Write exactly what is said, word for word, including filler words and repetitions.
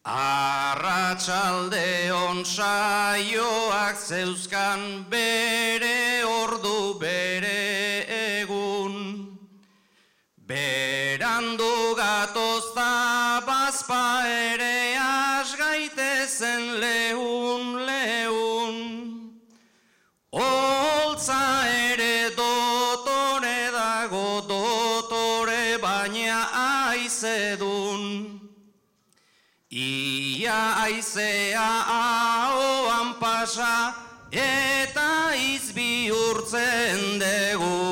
Arratsaldeon saioak zeuzkan bere ordu bere egun. Berandu gatozta bazpa ere asgaitezen lehun lehun. Holtza ere dotore dago dotore baina aizedun. Ia aizea ahoan pasa eta izbihurtzen dugu.